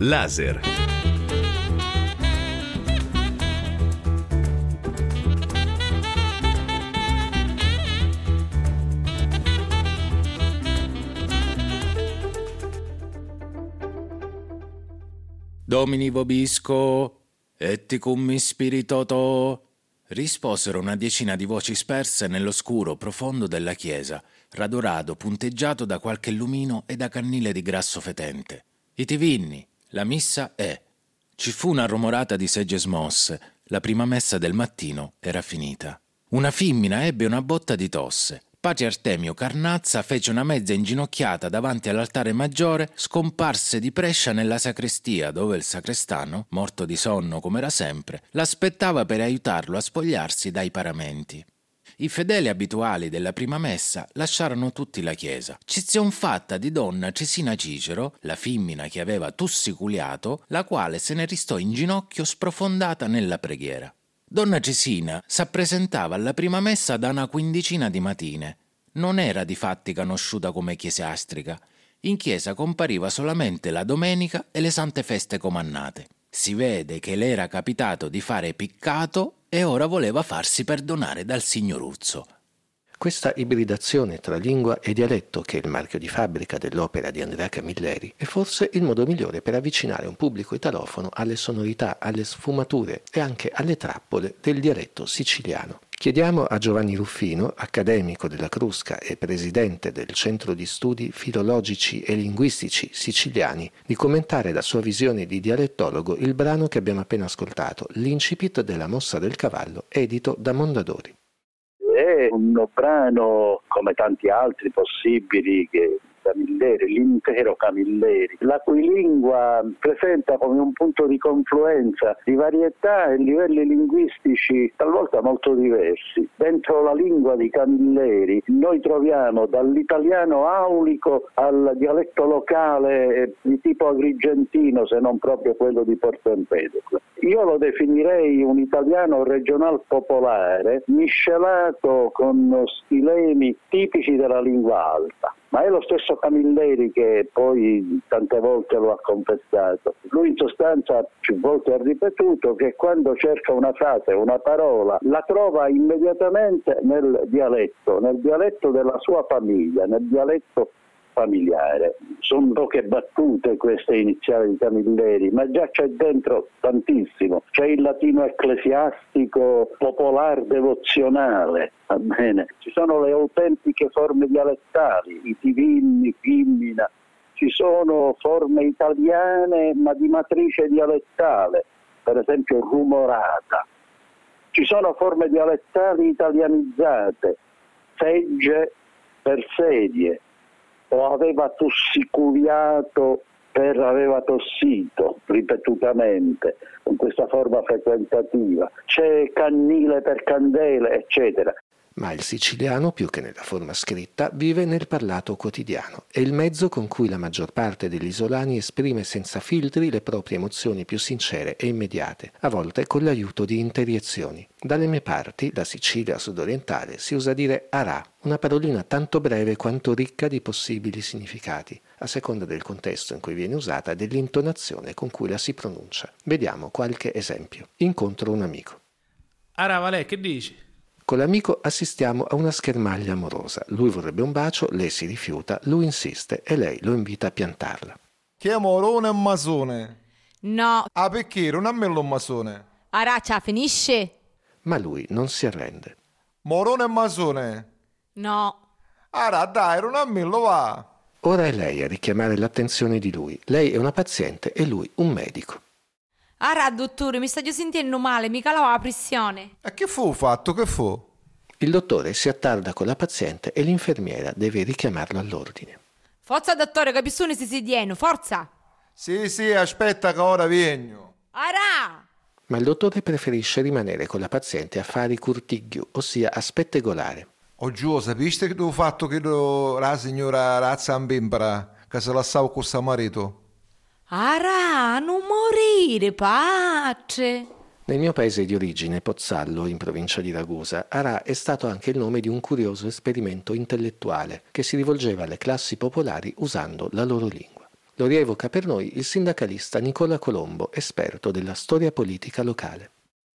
Laser. Domini vobisco, et cum spiritoto, risposero una decina di voci sperse nell'oscuro profondo della chiesa, rado rado punteggiato da qualche lumino e da cannile di grasso fetente. Iti vinni, la missa è. Ci fu una rumorata di segge smosse, la prima messa del mattino era finita. Una femmina ebbe una botta di tosse. Padre Artemio Carnazza fece una mezza inginocchiata davanti all'altare maggiore, scomparse di prescia nella sacrestia dove il sacrestano, morto di sonno come era sempre, l'aspettava per aiutarlo a spogliarsi dai paramenti. I fedeli abituali della prima messa lasciarono tutti la chiesa. Eccezion fatta di donna Cesina Cicero, la femmina che aveva tussiculiato, la quale se ne ristò in ginocchio sprofondata nella preghiera. Donna Cesina s'appresentava alla prima messa da una quindicina di matine. Non era difatti conosciuta come ecclesiastica. In chiesa compariva solamente la domenica e le sante feste comannate. Si vede che le era capitato di fare piccato e ora voleva farsi perdonare dal signoruzzo. Questa ibridazione tra lingua e dialetto, che è il marchio di fabbrica dell'opera di Andrea Camilleri, è forse il modo migliore per avvicinare un pubblico italofono alle sonorità, alle sfumature e anche alle trappole del dialetto siciliano. Chiediamo a Giovanni Ruffino, accademico della Crusca e presidente del Centro di Studi Filologici e Linguistici Siciliani, di commentare da sua visione di dialettologo il brano che abbiamo appena ascoltato, l'incipit della Mossa del Cavallo, edito da Mondadori. È un brano come tanti altri possibili che Camilleri, l'intero Camilleri, la cui lingua presenta come un punto di confluenza di varietà e livelli linguistici talvolta molto diversi. Dentro la lingua di Camilleri noi troviamo dall'italiano aulico al dialetto locale di tipo agrigentino, se non proprio quello di Porto Empedocle. Io lo definirei un italiano regional popolare miscelato con stilemi tipici della lingua alta. Ma è lo stesso Camilleri che poi tante volte lo ha confessato. Lui in sostanza più volte ha ripetuto che quando cerca una frase, una parola, la trova immediatamente nel dialetto della sua famiglia, nel dialetto familiare. Sono poche battute queste iniziali di Camilleri, ma già c'è dentro tantissimo. C'è il latino ecclesiastico popolar devozionale, va bene? Ci sono le autentiche forme dialettali, i divinni, fimmina, ci sono forme italiane ma di matrice dialettale, per esempio rumorata. Ci sono forme dialettali italianizzate, segge per sedie, o aveva tossiculiato per aveva tossito ripetutamente, con questa forma frequentativa. C'è cannile per candele, eccetera. Ma il siciliano, più che nella forma scritta, vive nel parlato quotidiano. È il mezzo con cui la maggior parte degli isolani esprime senza filtri le proprie emozioni più sincere e immediate, a volte con l'aiuto di interiezioni. Dalle mie parti, la Sicilia sudorientale, si usa dire arà, una parolina tanto breve quanto ricca di possibili significati, a seconda del contesto in cui viene usata e dell'intonazione con cui la si pronuncia. Vediamo qualche esempio. Incontro un amico. Arà, Valè, che dici? Con l'amico assistiamo a una schermaglia amorosa. Lui vorrebbe un bacio, lei si rifiuta, lui insiste e lei lo invita a piantarla. Che morone e masone? No. Ah, perché? Non a me lo masone. Araccia, finisce? Ma lui non si arrende. Morone e masone? No. Ara, dai, non a me lo va. Ora è lei a richiamare l'attenzione di lui. Lei è una paziente e lui un medico. Ara, dottore, mi sto già sentendo male, mi calava la pressione. E che fu fatto? Che fu? Il dottore si attarda con la paziente e l'infermiera deve richiamarlo all'ordine. Forza, dottore, che persone si sediano, forza! Sì, aspetta che ora vengo. Ara! Ma il dottore preferisce rimanere con la paziente a fare curtiglio, ossia a spettegolare. Oh giù, sapiste che tu fatto che la signora razza ambembra che se lasciava con suo marito? Ara, non morire, pace! Nel mio paese di origine, Pozzallo, in provincia di Ragusa, Arà è stato anche il nome di un curioso esperimento intellettuale che si rivolgeva alle classi popolari usando la loro lingua. Lo rievoca per noi il sindacalista Nicola Colombo, esperto della storia politica locale.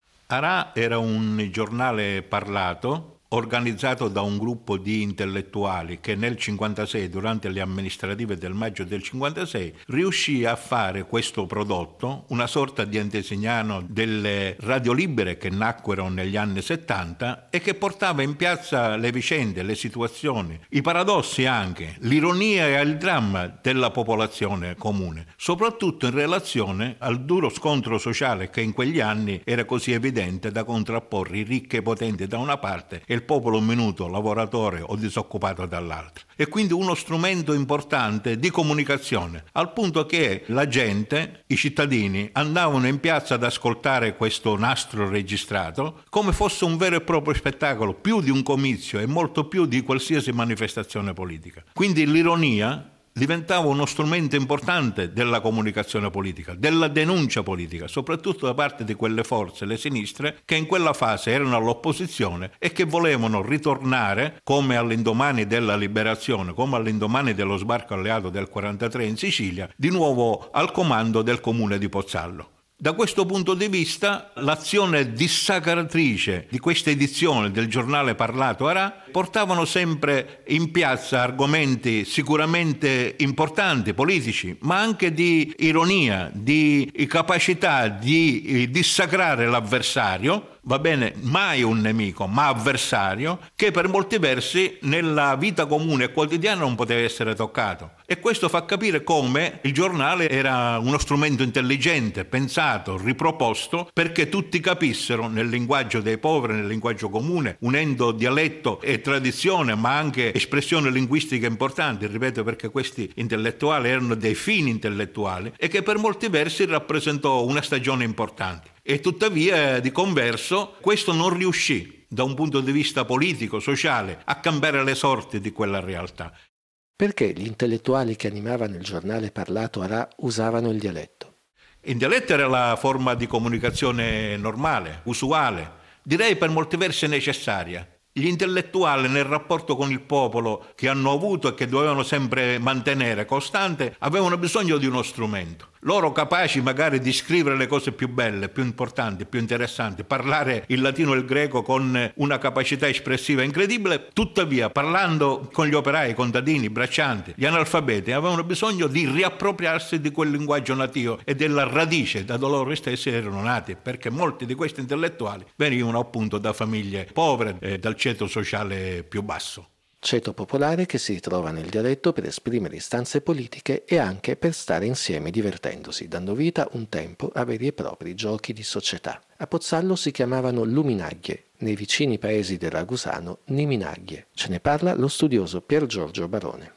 Arà era un giornale parlato organizzato da un gruppo di intellettuali che nel 56, durante le amministrative del maggio del 56, riuscì a fare questo prodotto, una sorta di antesignano delle radio libere che nacquero negli anni 70 e che portava in piazza le vicende, le situazioni, i paradossi anche, l'ironia e il dramma della popolazione comune, soprattutto in relazione al duro scontro sociale che in quegli anni era così evidente da contrapporre i ricchi e potenti da una parte e il popolo minuto, lavoratore o disoccupato dall'altra. E quindi uno strumento importante di comunicazione, al punto che la gente, i cittadini, andavano in piazza ad ascoltare questo nastro registrato come fosse un vero e proprio spettacolo, più di un comizio e molto più di qualsiasi manifestazione politica. Quindi l'ironia diventava uno strumento importante della comunicazione politica, della denuncia politica, soprattutto da parte di quelle forze, le sinistre, che in quella fase erano all'opposizione e che volevano ritornare, come all'indomani della liberazione, come all'indomani dello sbarco alleato del 43 in Sicilia, di nuovo al comando del comune di Pozzallo. Da questo punto di vista, l'azione dissacratrice di questa edizione del giornale parlato Arà portavano sempre in piazza argomenti sicuramente importanti, politici, ma anche di ironia, di capacità di dissacrare l'avversario, va bene, mai un nemico, ma avversario, che per molti versi nella vita comune e quotidiana non poteva essere toccato. E questo fa capire come il giornale era uno strumento intelligente, pensato, riproposto, perché tutti capissero nel linguaggio dei poveri, nel linguaggio comune, unendo dialetto e tradizione, ma anche espressioni linguistiche importanti, ripeto, perché questi intellettuali erano dei fini intellettuali, e che per molti versi rappresentò una stagione importante. E tuttavia, di converso, questo non riuscì, da un punto di vista politico, sociale, a cambiare le sorti di quella realtà. Perché gli intellettuali che animavano il giornale parlato Arà usavano il dialetto? Il dialetto era la forma di comunicazione normale, usuale, direi per molti versi necessaria. Gli intellettuali nel rapporto con il popolo che hanno avuto e che dovevano sempre mantenere costante avevano bisogno di uno strumento. Loro capaci magari di scrivere le cose più belle, più importanti, più interessanti, parlare il latino e il greco con una capacità espressiva incredibile, tuttavia parlando con gli operai, i contadini, i braccianti, gli analfabeti, avevano bisogno di riappropriarsi di quel linguaggio nativo e della radice da dove loro stessi erano nati, perché molti di questi intellettuali venivano appunto da famiglie povere, dal ceto sociale più basso. Ceto popolare che si ritrova nel dialetto per esprimere istanze politiche e anche per stare insieme divertendosi, dando vita un tempo a veri e propri giochi di società. A Pozzallo si chiamavano luminaglie, nei vicini paesi del Ragusano niminaglie. Ce ne parla lo studioso Pier Giorgio Barone.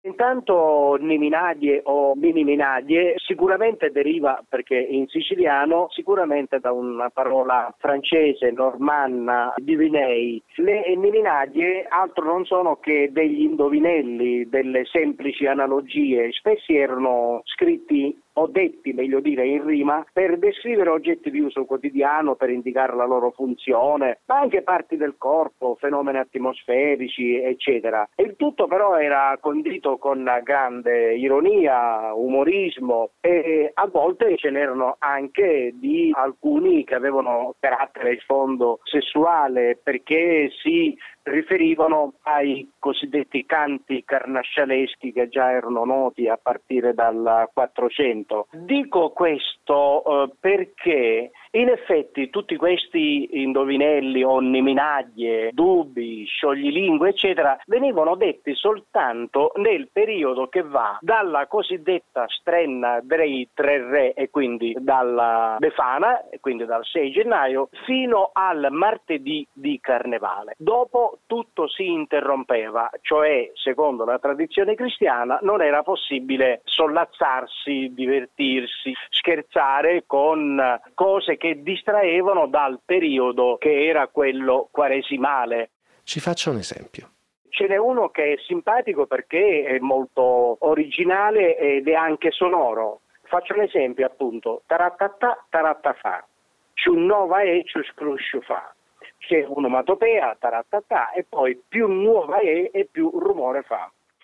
Intanto niminaglie o miniminaglie sicuramente deriva, perché in siciliano, sicuramente da una parola francese, normanna, divinei. Le niminaglie altro non sono che degli indovinelli, delle semplici analogie, spesso erano scritti o detti, meglio dire, in rima, per descrivere oggetti di uso quotidiano, per indicare la loro funzione, ma anche parti del corpo, fenomeni atmosferici, eccetera. Il tutto però era condito con grande ironia, umorismo, e a volte ce n'erano anche di alcuni che avevano carattere e sfondo sessuale, perché si riferivano ai cosiddetti canti carnascialeschi che già erano noti a partire dal 400. Dico questo perché in effetti tutti questi indovinelli o niminaglie, dubbi, scioglilingue, eccetera, venivano detti soltanto nel periodo che va dalla cosiddetta strenna dei tre re, e quindi dalla Befana, e quindi dal 6 gennaio, fino al martedì di Carnevale. Dopo tutto si interrompeva, cioè, secondo la tradizione cristiana, non era possibile sollazzarsi, divertirsi, scherzare con cose che distraevano dal periodo che era quello quaresimale. Ci faccia un esempio. Ce n'è uno che è simpatico perché è molto originale ed è anche sonoro. Faccio un esempio, appunto. Tarattata, tarattafà. Ciù nova è, ciù scruscio fa. C'è un'onomatopea, tarattata, e poi più nuova è e più rumore fa.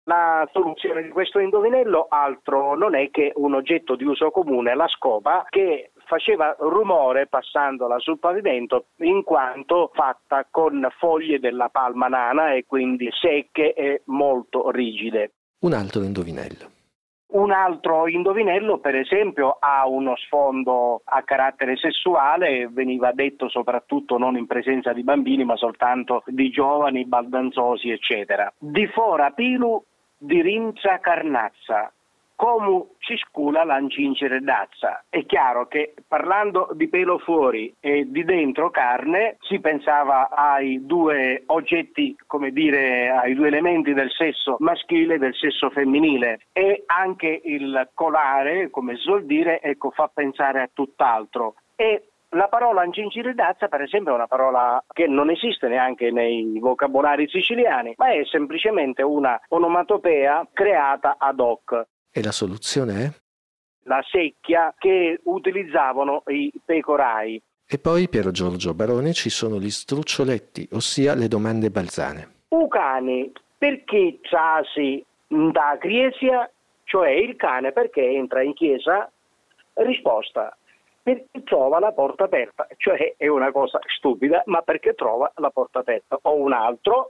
La soluzione di questo indovinello altro non è che un oggetto di uso comune, la scopa, che faceva rumore passandola sul pavimento in quanto fatta con foglie della palma nana e quindi secche e molto rigide. Un altro indovinello. Un altro indovinello, per esempio, ha uno sfondo a carattere sessuale, veniva detto soprattutto non in presenza di bambini, ma soltanto di giovani, baldanzosi, eccetera. Di fora pilu, di rinza carnazza, come ci scula l'ancingere d'azza. È chiaro che parlando di pelo fuori e di dentro carne si pensava ai due oggetti, come dire, ai due elementi del sesso maschile e del sesso femminile, e anche il colare, come si suol dire, ecco, fa pensare a tutt'altro. E la parola ancinciridazza, per esempio, è una parola che non esiste neanche nei vocabolari siciliani, ma è semplicemente una onomatopea creata ad hoc. E la soluzione è? La secchia che utilizzavano i pecorai. E poi, Piero Giorgio Barone, ci sono gli struccioletti, ossia le domande balzane. Cani, perché trasi da Criesia, cioè il cane perché entra in chiesa? Risposta: perché trova la porta aperta, cioè è una cosa stupida, ma perché trova la porta aperta. O un altro: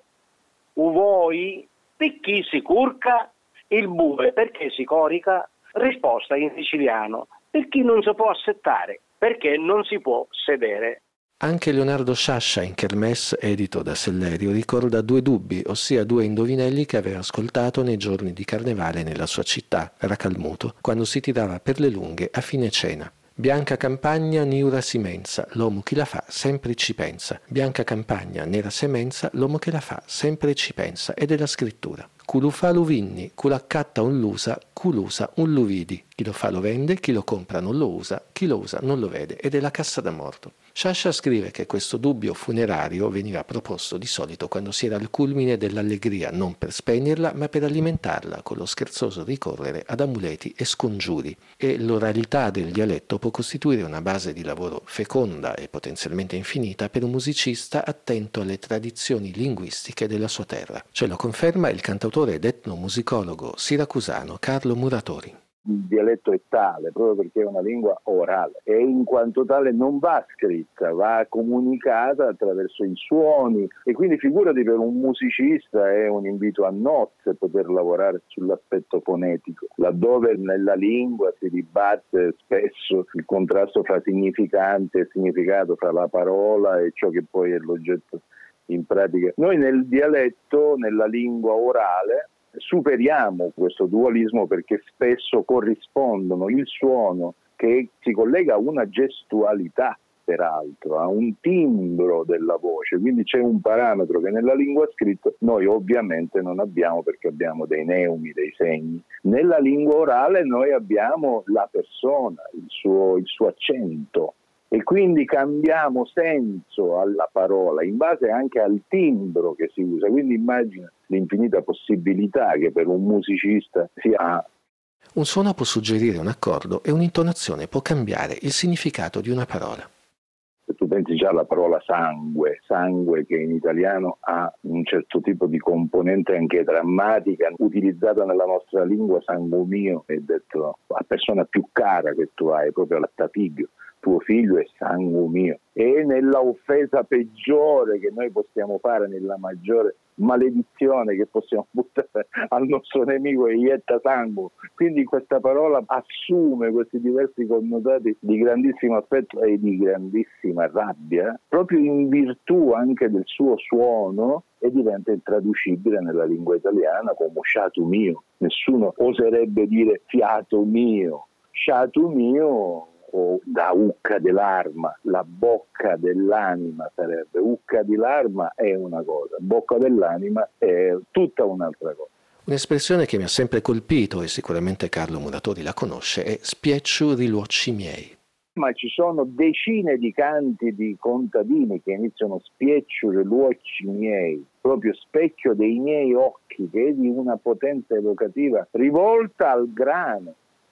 voi perché si curca? Il bue perché si corica? Risposta in siciliano: per chi non si può assettare, perché non si può sedere. Anche Leonardo Sciascia in Kermesse, edito da Sellerio, ricorda due dubbi, ossia due indovinelli che aveva ascoltato nei giorni di carnevale nella sua città, Racalmuto, quando si tirava per le lunghe a fine cena. Bianca campagna, niura simenza, l'uomo chi la fa sempre ci pensa. Bianca campagna, nera semenza, l'uomo che la fa sempre ci pensa. Ed è la scrittura. Cu lo fa lo vinni, cu l'accatta un l'usa, cu l'usa un lo vidi. Chi lo fa lo vende, chi lo compra non lo usa, chi lo usa non lo vede. Ed è la cassa da morto. Sciascia scrive che questo dubbio funerario veniva proposto di solito quando si era al culmine dell'allegria, non per spegnerla, ma per alimentarla, con lo scherzoso ricorrere ad amuleti e scongiuri. E l'oralità del dialetto può costituire una base di lavoro feconda e potenzialmente infinita per un musicista attento alle tradizioni linguistiche della sua terra. Ce lo conferma il cantautore ed etnomusicologo siracusano Carlo Muratori. Il dialetto è tale proprio perché è una lingua orale e in quanto tale non va scritta, va comunicata attraverso i suoni, e quindi figurati, per un musicista è un invito a nozze poter lavorare sull'aspetto fonetico, laddove nella lingua si dibatte spesso il contrasto fra significante e significato, fra la parola e ciò che poi è l'oggetto in pratica. Noi nel dialetto, nella lingua orale, superiamo questo dualismo perché spesso corrispondono il suono, che si collega a una gestualità, peraltro, a un timbro della voce, quindi c'è un parametro che nella lingua scritta noi ovviamente non abbiamo, perché abbiamo dei neumi, dei segni. Nella lingua orale noi abbiamo la persona, il suo accento, e quindi cambiamo senso alla parola in base anche al timbro che si usa. Quindi immagina l'infinita possibilità che per un musicista si ha. Un suono può suggerire un accordo e un'intonazione può cambiare il significato di una parola. Se tu pensi già alla parola sangue che in italiano ha un certo tipo di componente anche drammatica, utilizzata nella nostra lingua, sangue mio è detto a persona più cara che tu hai, proprio all'attapiglio. Tuo figlio è sangue mio. E nella offesa peggiore che noi possiamo fare, nella maggiore maledizione che possiamo buttare al nostro nemico, è ietta sangue. Quindi questa parola assume questi diversi connotati di grandissimo affetto e di grandissima rabbia, proprio in virtù anche del suo suono, e diventa intraducibile nella lingua italiana come sciatu mio. Nessuno oserebbe dire fiato mio. Sciatu mio, o da ucca dell'arma, la bocca dell'anima sarebbe. Ucca di l'arma è una cosa, bocca dell'anima è tutta un'altra cosa. Un'espressione che mi ha sempre colpito, e sicuramente Carlo Muratori la conosce, è spiecciu riluocci miei. Ma ci sono decine di canti di contadini che iniziano spiecciu riluocci miei, proprio specchio dei miei occhi, che è di una potenza evocativa rivolta al grano,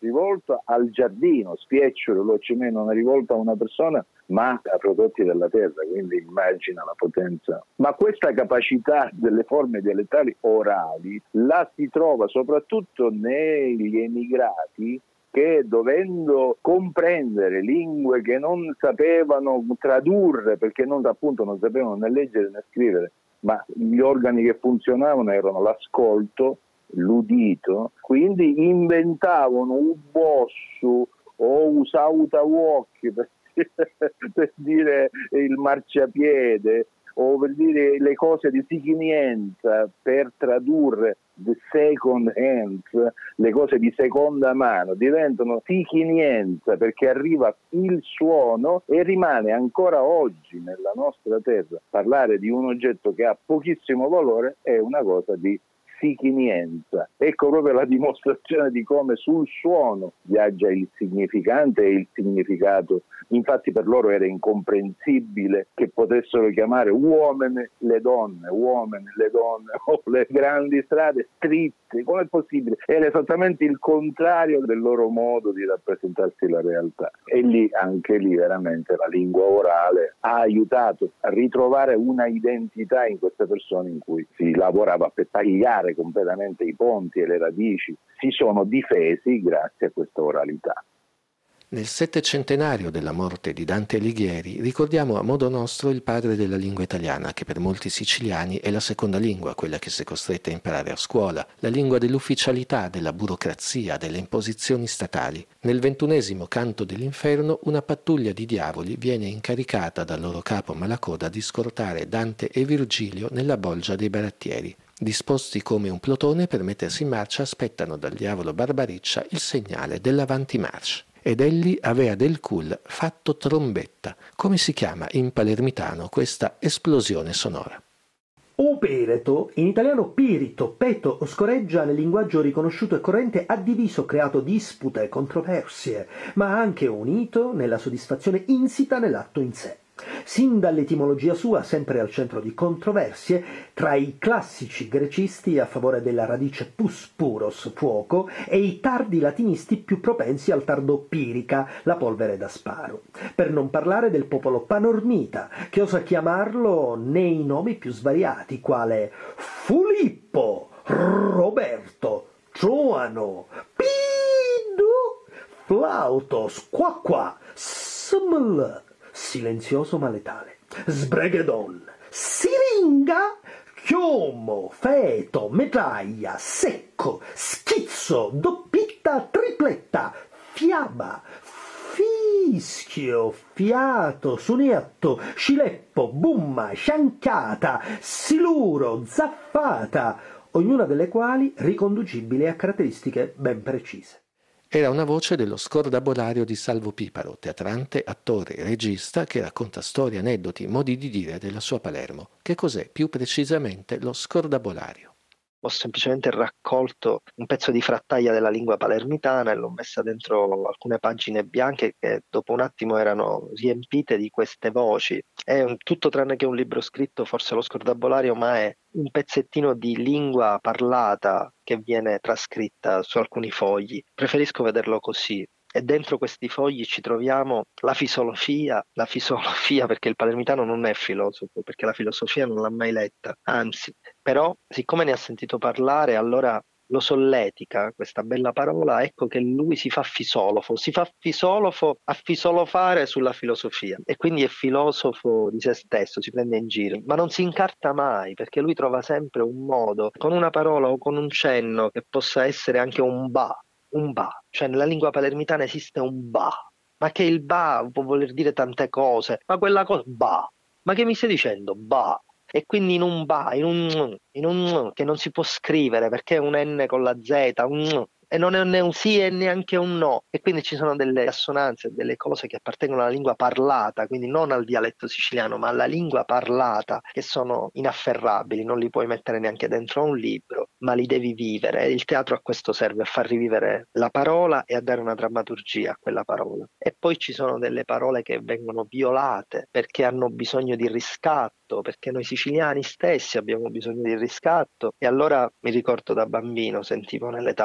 rivolto al giardino, spiecciolo, l'OCM non è rivolto a una persona ma a prodotti della terra, quindi immagina la potenza. Ma questa capacità delle forme dialettali orali la si trova soprattutto negli emigrati che, dovendo comprendere lingue che non sapevano tradurre perché non sapevano né leggere né scrivere, ma gli organi che funzionavano erano l'ascolto, l'udito, quindi inventavano un bossu o usautawok per dire il marciapiede, o per dire le cose di Sichinienza, per tradurre the second hand, le cose di seconda mano, diventano Sichinienza perché arriva il suono e rimane ancora oggi nella nostra terra. Parlare di un oggetto che ha pochissimo valore è una cosa di Sichinienza. Ecco proprio la dimostrazione di come sul suono viaggia il significante e il significato. Infatti per loro era incomprensibile che potessero chiamare uomini le donne o le grandi strade stritte. Com'è possibile? Era esattamente il contrario del loro modo di rappresentarsi la realtà. E lì, anche lì, veramente la lingua orale ha aiutato a ritrovare una identità in queste persone, in cui si lavorava per tagliare completamente i ponti e le radici. Si sono difesi grazie a questa oralità. Nel settecentenario della morte di Dante Alighieri ricordiamo a modo nostro il padre della lingua italiana, che per molti siciliani è la seconda lingua, quella che si è costretti a imparare a scuola, la lingua dell'ufficialità, della burocrazia, delle imposizioni statali. Nel 21° canto dell'Inferno una pattuglia di diavoli viene incaricata dal loro capo Malacoda di scortare Dante e Virgilio nella bolgia dei barattieri. Disposti come un plotone per mettersi in marcia, aspettano dal diavolo Barbariccia il segnale dell'avanti marcia. Ed egli avea del cul fatto trombetta. Come si chiama in palermitano questa esplosione sonora? Opereto, in italiano pirito, peto o scoreggia, nel linguaggio riconosciuto e corrente, ha diviso, creato dispute e controversie, ma ha anche unito nella soddisfazione insita nell'atto in sé. Sin dall'etimologia sua, sempre al centro di controversie, tra i classici grecisti a favore della radice pus puros, fuoco, e i tardi latinisti più propensi al tardo pirica, la polvere da sparo. Per non parlare del popolo panormita, che osa chiamarlo nei nomi più svariati, quale Filippo, Roberto, Giovano, Pido, Flautos, Quaqua, Sml, silenzioso ma letale, Sbregedon, Siringa, Chiomo, Feto, Medaglia, Secco, Schizzo, Doppietta, Tripletta, Fiaba, Fischio, Fiato, Suniatto, Scileppo, Bumma, Sciancata, Siluro, Zaffata, ognuna delle quali riconducibile a caratteristiche ben precise. Era una voce dello scordabolario di Salvo Piparo, teatrante, attore, regista, che racconta storie, aneddoti, modi di dire della sua Palermo. Che cos'è più precisamente lo scordabolario? Ho semplicemente raccolto un pezzo di frattaglia della lingua palermitana e l'ho messa dentro alcune pagine bianche che dopo un attimo erano riempite di queste voci. È tutto tranne che un libro scritto, forse lo scordabolario, ma è un pezzettino di lingua parlata che viene trascritta su alcuni fogli. Preferisco vederlo così. E dentro questi fogli ci troviamo la filosofia perché il palermitano non è filosofo, perché la filosofia non l'ha mai letta, anzi, però siccome ne ha sentito parlare, allora lo solletica questa bella parola, ecco che lui si fa fisolofo a fisolofare sulla filosofia, e quindi è filosofo di se stesso, si prende in giro, ma non si incarta mai, perché lui trova sempre un modo, con una parola o con un cenno che possa essere anche un ba, cioè nella lingua palermitana esiste un ba, ma che il ba può voler dire tante cose, ma quella cosa, ba, ma che mi stai dicendo, ba? E quindi in un ba, in un che non si può scrivere perché è un N con la Z, un e non è né un sì e neanche un no, e quindi ci sono delle assonanze, delle cose che appartengono alla lingua parlata, quindi non al dialetto siciliano ma alla lingua parlata, che sono inafferrabili, non li puoi mettere neanche dentro a un libro, ma li devi vivere, e il teatro a questo serve, a far rivivere la parola e a dare una drammaturgia a quella parola. E poi ci sono delle parole che vengono violate perché hanno bisogno di riscatto, perché noi siciliani stessi abbiamo bisogno di riscatto, e allora mi ricordo da bambino, sentivo nelle taverne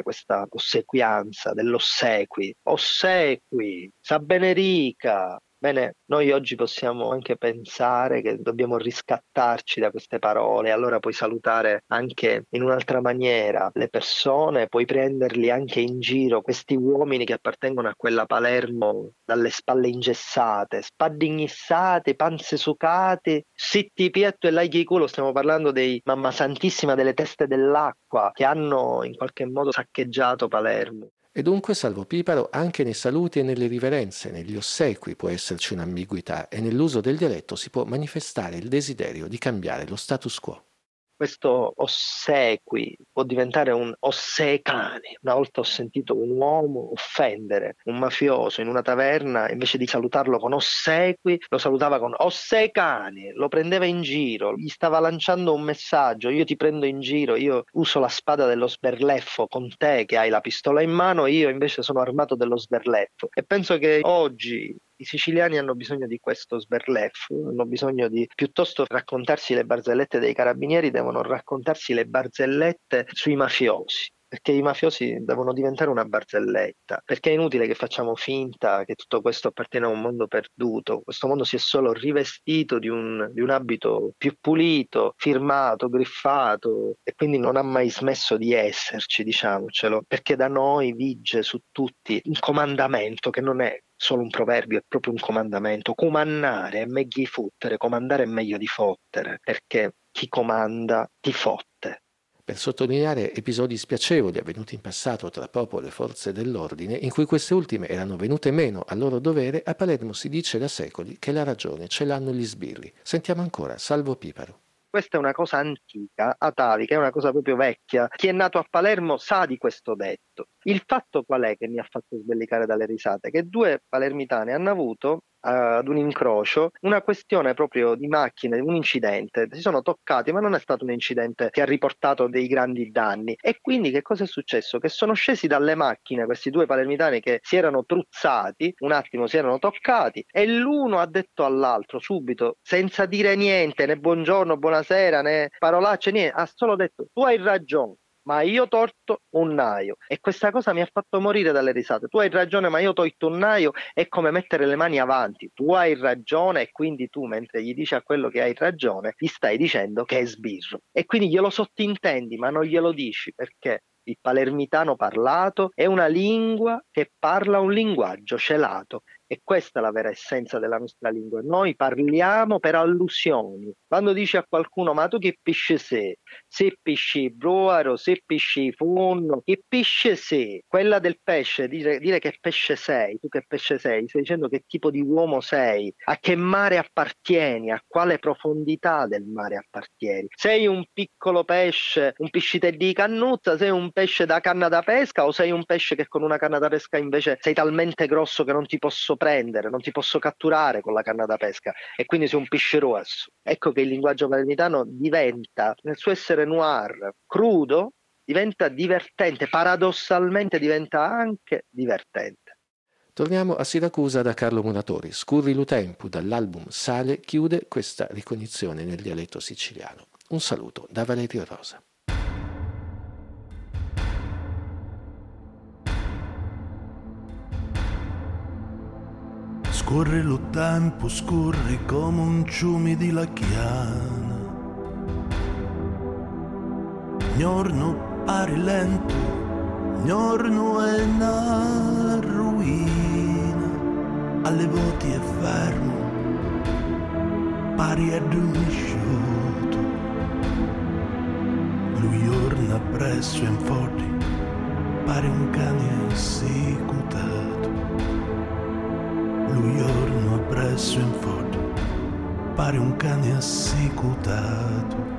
questa ossequianza, dell'ossequi. Ossequi, sa bene Rica. Bene, noi oggi possiamo anche pensare che dobbiamo riscattarci da queste parole, allora puoi salutare anche in un'altra maniera le persone, puoi prenderli anche in giro, questi uomini che appartengono a quella Palermo dalle spalle ingessate, spaddignissate, panze sucate, sitti pietto e laghi culo, stiamo parlando dei Mamma Santissima delle teste dell'acqua che hanno in qualche modo saccheggiato Palermo. E dunque, salvo Piparo, anche nei saluti e nelle riverenze, negli ossequi può esserci un'ambiguità e nell'uso del dialetto si può manifestare il desiderio di cambiare lo status quo. Questo ossequi può diventare un ossecani. Una volta ho sentito un uomo offendere un mafioso in una taverna, invece di salutarlo con ossequi, lo salutava con ossecani, lo prendeva in giro, gli stava lanciando un messaggio: io ti prendo in giro, io uso la spada dello sberleffo con te che hai la pistola in mano, io invece sono armato dello sberleffo. E penso che oggi i siciliani hanno bisogno di questo sberleffo, hanno bisogno di, piuttosto raccontarsi le barzellette dei carabinieri, devono raccontarsi le barzellette sui mafiosi, perché i mafiosi devono diventare una barzelletta, perché è inutile che facciamo finta che tutto questo appartiene a un mondo perduto. Questo mondo si è solo rivestito di un abito più pulito, firmato, griffato, e quindi non ha mai smesso di esserci, diciamocelo, perché da noi vige su tutti un comandamento che non è solo un proverbio, è proprio un comandamento. Comandare è meglio di fottere, comandare è meglio di fottere, perché chi comanda ti fotte. Per sottolineare episodi spiacevoli avvenuti in passato tra popolo e forze dell'ordine, in cui queste ultime erano venute meno al loro dovere, a Palermo si dice da secoli che la ragione ce l'hanno gli sbirri. Sentiamo ancora Salvo Piparo. Questa è una cosa antica, atavica, è una cosa proprio vecchia. Chi è nato a Palermo sa di questo detto. Il fatto qual è che mi ha fatto sbellicare dalle risate? Che due palermitane hanno avuto ad un incrocio una questione proprio di macchine, un incidente, si sono toccati, ma non è stato un incidente che ha riportato dei grandi danni. E quindi che cosa è successo? Che sono scesi dalle macchine questi due palermitani che si erano truzzati, un attimo si erano toccati, e l'uno ha detto all'altro subito, senza dire niente, né buongiorno, buonasera, né parolacce, niente, ha solo detto: tu hai ragione, ma io torto un naio. E questa cosa mi ha fatto morire dalle risate. Tu hai ragione, ma io torto un naio è come mettere le mani avanti. Tu hai ragione, e quindi tu, mentre gli dici a quello che hai ragione, gli stai dicendo che è sbirro. E quindi glielo sottintendi, ma non glielo dici, perché il palermitano parlato è una lingua che parla un linguaggio celato. E questa è la vera essenza della nostra lingua. Noi parliamo per allusioni. Quando dici a qualcuno: ma tu che pesce sei? Se pesci bruaro, se pesci funno, che pesce sei? Quella del pesce, dire che pesce sei, tu che pesce sei, stai dicendo che tipo di uomo sei, a che mare appartieni, a quale profondità del mare appartieni. Sei un piccolo pesce, un piscitello di cannuzza, sei un pesce da canna da pesca, o sei un pesce che con una canna da pesca invece sei talmente grosso che non ti posso prendere, non ti posso catturare con la canna da pesca, e quindi sei un pesce rosso. Ecco che il linguaggio palermitano diventa, nel suo essere noir, crudo, diventa divertente, paradossalmente diventa anche divertente. Torniamo a Siracusa da Carlo Muratori. Scurrilu Tempu, dall'album Sale, chiude questa ricognizione nel dialetto siciliano. Un saluto da Valerio Rosa. Scorre lo tempo, scorre come un ciume di lacchiana. Giorno pare lento, giorno è una ruina. Alle voti è fermo, pari addormisciuto. Lui orna presso in forti, pare un cane assicutato. Lui orna presso in forti, pare un cane assicutato.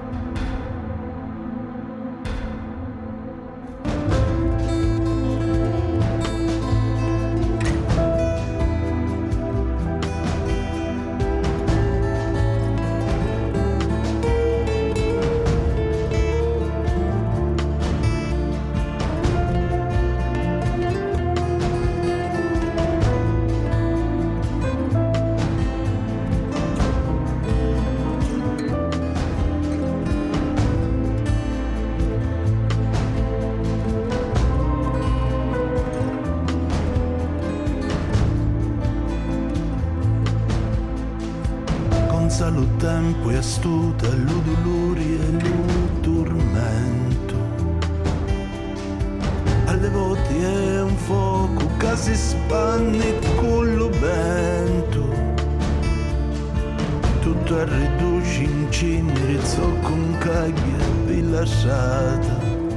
lo tempo è astuta, l'uduluri e l'udurmento. Alle volte è un fuoco che si spanne con lo vento. Tutto è riduce in cenere, zocco un caglia lasciata.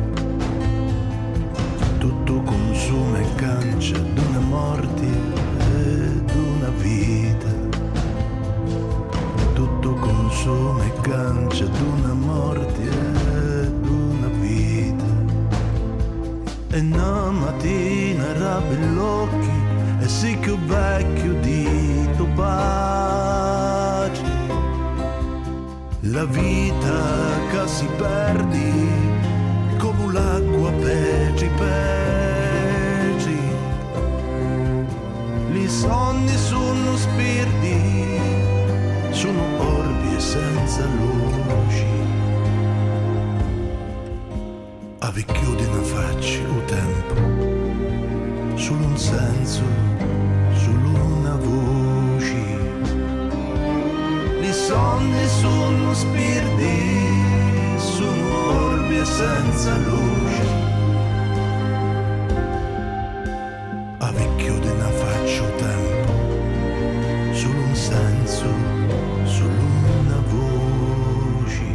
Tutto consuma e cancia d'una morte e d'una vita. Tutto consuma e cancia d'una morte e d'una vita. E una mattina rappi gli occhi e sì che vecchio di tuo pace. La vita che si perde come l'acqua peggi peggi. Li sogni sono spiriti, sono orbi e senza luci. Ave chiudi una faccia o tempo, solo un senso, solo una voce. Li sogni sono spiriti, sono orbi e senza luce. Ave chiudi una faccia o tempo, solo un senso, solo una voce.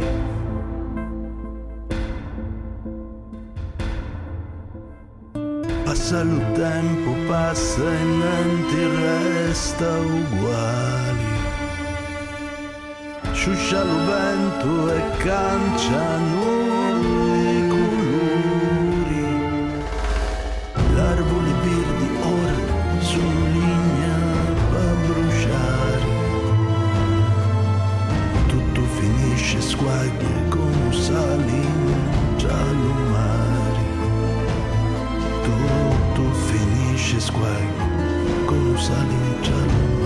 Passa il tempo, passa e niente resta uguali. Sciuscia lo vento e canciano i colori. L'arboli verdi ora sono legna per bruciare. Tutto finisce squaglie come sali in giallo mare. Tutto finisce squaglie come sali in giallo mare.